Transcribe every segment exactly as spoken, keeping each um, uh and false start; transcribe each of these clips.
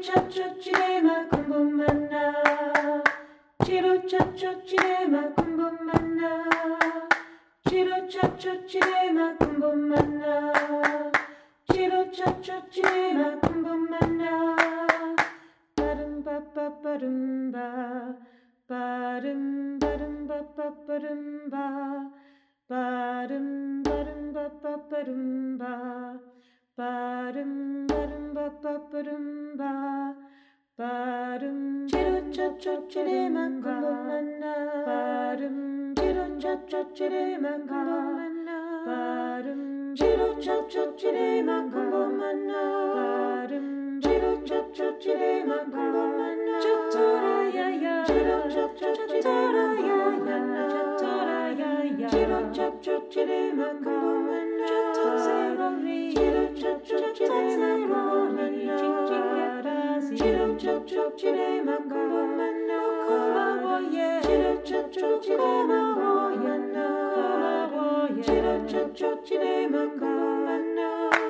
Cirucciaccio cinema con bommanna. Cirucciaccio cinema con bommanna. Cirucciaccio cinema con bommanna. Cirucciaccio cinema con bommanna. Barum ba ba barum ba. Barum barum ba ba barum ba. Barum barum ba ba barum ba. Barum barum ba ba barum ba. Barum cirucciaccio cinema con bommanna. Barum cirucciaccio cinema con bommanna. Barum cirucciaccio cinema con bommanna. Barum cirucciaccio cinema con bommanna. Cituraya cirucciaccio cituraya cituraya cirucciaccio cinema con bommanna. Cirucciaccio cinema con bommanna. Cirucciaccio cinema con bommanna. Cirucciaccio cinema con bommanna. Cirucciaccio cinema con bommanna.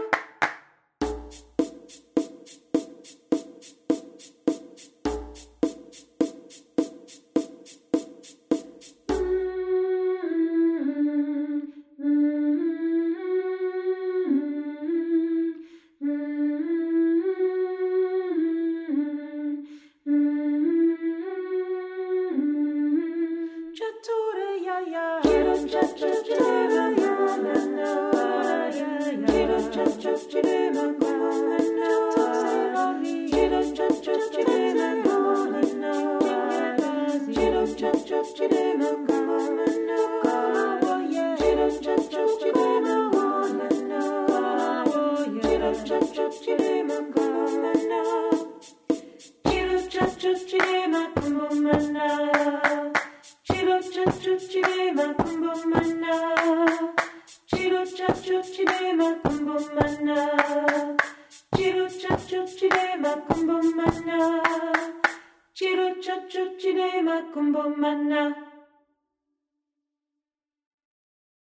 Cirucciaccio cinema con bommanna. Cirucciaccio cinema con bommanna. Cirucciaccio cinema con bommanna. Cirucciaccio cinema con bommanna.